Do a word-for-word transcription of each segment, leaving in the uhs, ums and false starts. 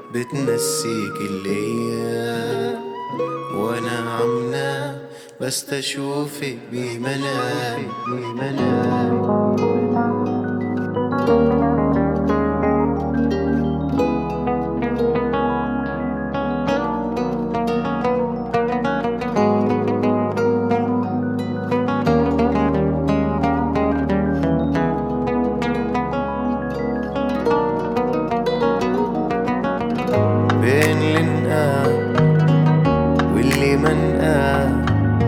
بتنسيك الايام وانا عم نام بس تشوفك بمنامي بمنامي بين اللي نقام واللي ما نقام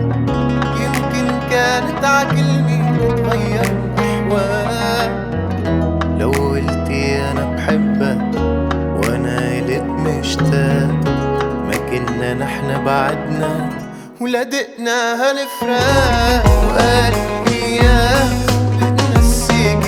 يمكن كانت عكلمي تتغير الأحوال. لو قلتي أنا بحبك وأنا إلك مشتاق ما كنا نحن بعدنا ولدقنا هالفراق. وقال إياه بتنسيك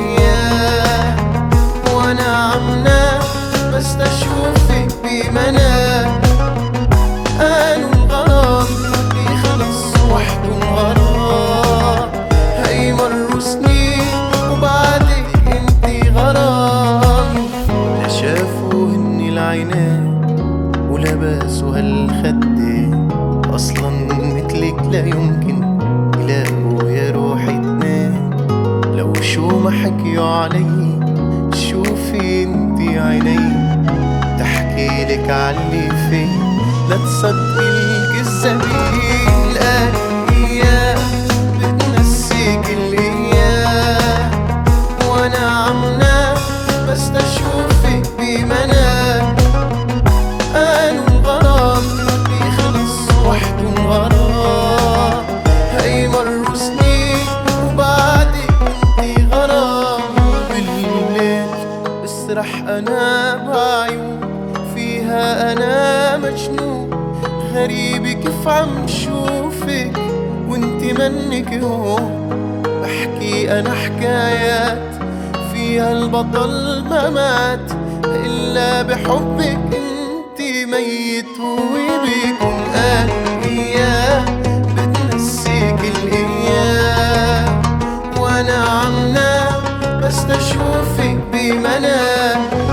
الأيام وأنا عم نام بس تشوفك بمنام. قالوا الغرام بيخلص وحده الغرام، هي مروا سنين وبعدك انتي غرام. لا شافوا هني العينين ولبسوا هالخدين، اصلا مثلك لا يمكن يلاقوا يا روحي اتنين. لو شو ما حكيوا علي شوفي انتي عيني تحكي لك عاللي فيه، لا تصدقي الكذابين. قال إياه بتنسيك الأيام وأنا عم نام بس تشوفك بمنام. قالوا الغرام بيخلص وحده الغرام، هي مروا سنين وبعدك انتي غرام. بالليل بسرح أنا بعيون فيها أنا مجنون، غريبة كيف عم شوفك وانتي منك هون. بحكي أنا حكايات فيها البطل ما مات إلا بحبك انتي ميت وبيكون. قال إياه بتنسيك الأيام وأنا عم نام بس تشوفك بمنام.